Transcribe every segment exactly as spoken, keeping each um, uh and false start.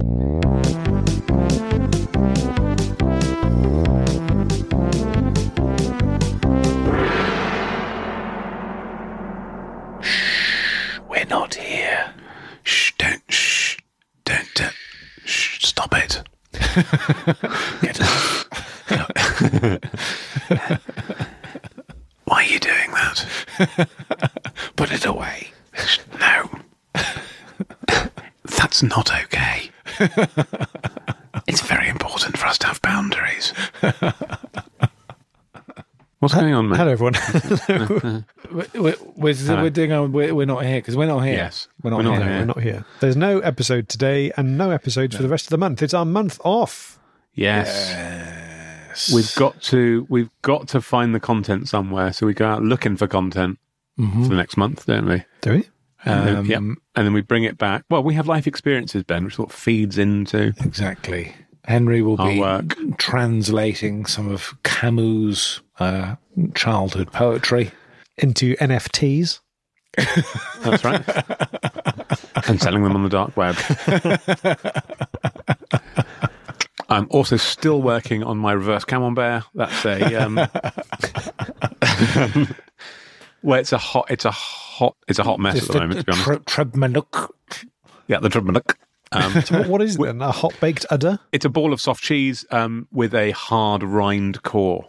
Shh, we're not here. Shh, don't, shh, don't, don't shh, stop it. Get off. Why are you doing that? Put it away. No. That's not okay. It's very important for us to have boundaries. What's going on, mate? Hello, everyone. Hello. we're, we're, Hello. we're doing. Our, we're, we're not here because we're not here. Yes. we're not, We're not here. here. We're not here. There's no episode today, and no episodes for the rest of the month. It's our month off. Yes. Yes. We've got to we've got to find the content somewhere, so we go out looking for content Mm-hmm. for the next month, don't we? Do we? And then, Um, yep. And then we bring it back. Well, we have life experiences, Ben, which sort of feeds into Exactly. Henry will our be work. translating some of Camus' uh, childhood poetry into N F Ts. That's right. And selling them on the dark web. I'm also still working on my reverse camembert. That's a um, well, it's a hot, it's a hot, it's a hot mess at the moment. To be honest, Trebmanuk. yeah, the Trebmanuk. Um, So what, what is it then? A hot baked udder? it's a ball of soft cheese um, with a hard rind core.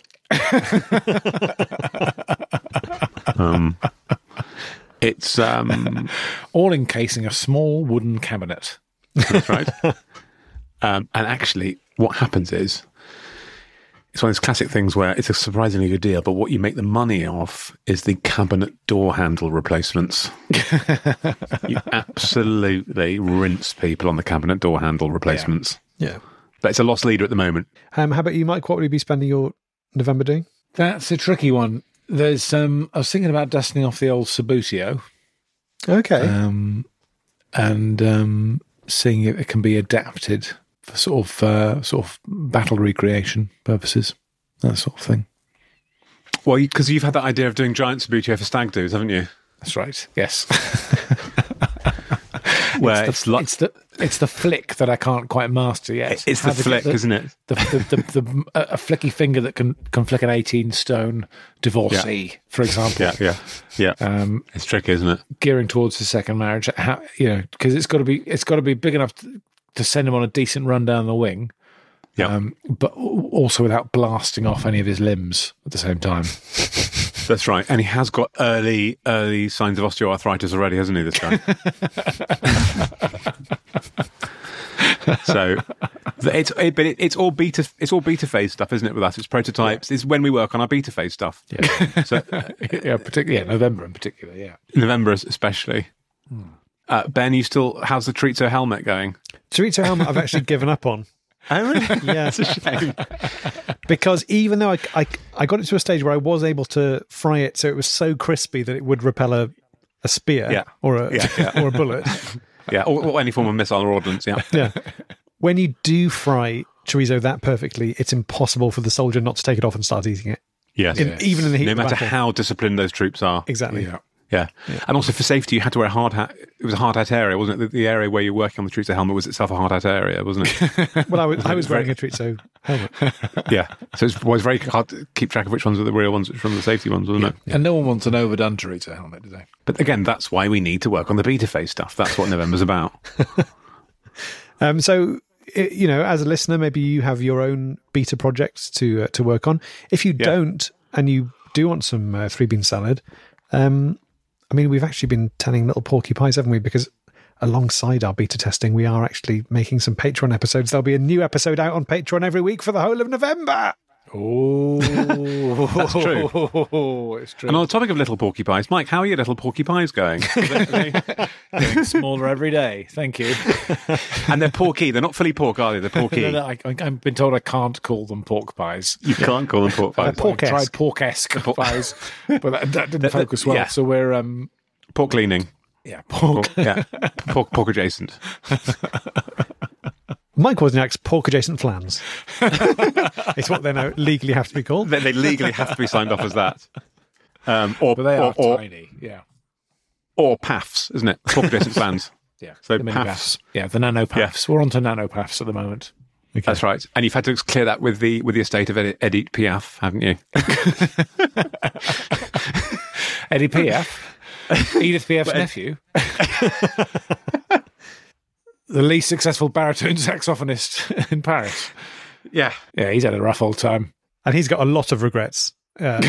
um, it's um, All encasing a small wooden cabinet. That's right. um, and actually, what happens is, it's one of those classic things where it's a surprisingly good deal, but what you make the money off is the cabinet door handle replacements. You absolutely rinse people on the cabinet door handle replacements. Yeah. But it's a lost leader at the moment. Um, how about you, Mike? What would you be spending your November doing? That's a tricky one. There's, um, I was thinking about dusting off the old Sabutio, Okay. um, and um, seeing if it can be adapted for sort of uh, sort of battle recreation purposes, that sort of thing. Well, because you, you've had that idea of doing giant Sabutio for stag do's, haven't you? That's right. Yes. Where it's, it's, the, like it's the it's the flick that I can't quite master yet. it's How the to get flick, the, isn't it? The, the, the, the, a flicky finger that can, can flick an eighteen stone divorcee, for example. Yeah, yeah, yeah. Um, It's tricky, isn't it? gearing towards the second marriage, how, you know, because it's got to be it's got to be big enough to, to send him on a decent run down the wing, Yeah. um, but also without blasting off any of his limbs at the same time. That's right. And he has got early early signs of osteoarthritis already, hasn't he, this guy? So it's it, but it, it's all beta it's all beta phase stuff, isn't it, with us? It's prototypes. It's when we work on our beta phase stuff. Yeah, So yeah, particularly yeah, November in particular. Yeah, November especially. Uh, Ben, you still how's the Chorizo helmet going? Chorizo helmet I've actually given up on. Oh really? Yeah. It's a shame. Because even though I, I, I got it to a stage where I was able to fry it so it was so crispy that it would repel a, a spear Yeah. or, a, Yeah, yeah. or a bullet. Yeah, or, or any form of missile or ordnance, yeah. Yeah. When you do fry chorizo that perfectly, it's impossible for the soldier not to take it off and start eating it. Yes. In, Even in the heat No of the matter battle. how disciplined those troops are. Exactly. yeah. Yeah. And also for safety, you had to wear a hard hat. It was a hard hat area, wasn't it? The, the area where you're working on the Chorizo helmet was itself a hard hat area, wasn't it? Well, I was, I was very- wearing a chorizo helmet. Yeah. So it was very hard to keep track of which ones were the real ones, which ones were the safety ones, wasn't it? And no one wants an overdone Chorizo helmet, do they? But again, that's why we need to work on the beta phase stuff. That's what November's about. Um, so, i- you know, as a listener, maybe you have your own beta projects to uh, to work on. If you Yeah. don't, and you do want some uh, three bean salad, um, I mean, we've actually been telling little porky pies, haven't we? Because alongside our beta testing, we are actually making some Patreon episodes. There'll be a new episode out on Patreon every week for the whole of November. Oh, That's true. It's true. And on the topic of little porky pies, Mike, how are your little porky pies going? Are they- are they- Getting smaller every day. Thank you. and they're porky. They're not fully pork, are they? They're porky. No, no, I, I, I've been told I can't call them pork pies. You can't call them pork pies. I pork-esque. tried pork-esque pies, but that, that didn't The- the- focus well. yeah. So we're, um, Pork leaning. yeah, pork. Pork, yeah. Pork, pork adjacent. Mike Wozniak's pork adjacent flans. It's what they now legally have to be called. They, they legally have to be signed off as that. Um, or, But they or, are or, tiny, yeah. or P A Fs, isn't it? Pork adjacent plans. Yeah. So the P A mini Fs. P A Fs. Yeah, the nano P A Fs. We're on to nano P A Fs at the moment. Okay. That's right. And you've had to clear that with the with the estate of Ed- Edith Piaf, haven't you? Eddie P F, Edith P F's nephew, the least successful baritone saxophonist in Paris. Yeah. Yeah, he's had a rough old time. And he's got a lot of regrets. Uh,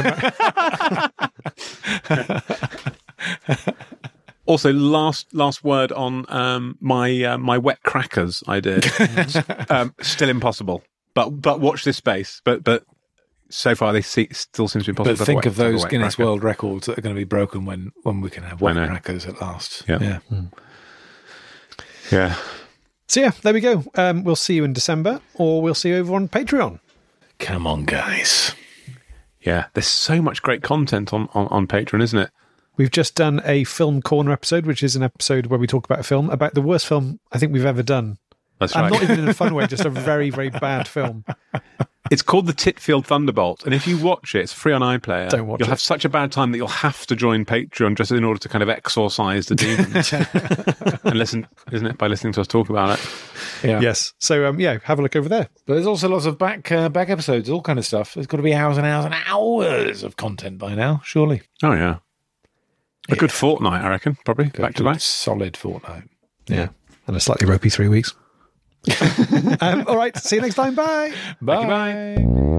Also, last last word on um, my uh, my wet crackers idea. um, still impossible, but but watch this space. But but so far they see, still seems to be possible. But think to of have a those wet Guinness cracker. World Records that are going to be broken when, when we can have wet I know. crackers at last. Yeah. yeah. Yeah. so yeah, there we go. Um, we'll see you in December, or we'll see you over on Patreon. Come on, guys. Yeah. There's so much great content on, on, on Patreon, isn't it? We've just done a Film Corner episode, which is an episode where we talk about a film, about the worst film I think we've ever done. That's And right. not even in a fun way, just a very, very bad film. It's called the Titfield Thunderbolt, and if you watch it, it's free on iPlayer. Don't watch You'll it. have such a bad time that you'll have to join Patreon just in order to kind of exorcise the demons. And listen, isn't it, by listening to us talk about it? Yeah. Yes. So, um, yeah, have a look over there. But there's also lots of back uh, back episodes, all kind of stuff. There's got to be hours and hours and hours of content by now, surely. Oh, yeah. A good fortnight, I reckon, probably, back to Good, back. solid fortnight. Yeah. And a slightly ropey three weeks. um, all right. See you next time. Bye. Bye. Bye.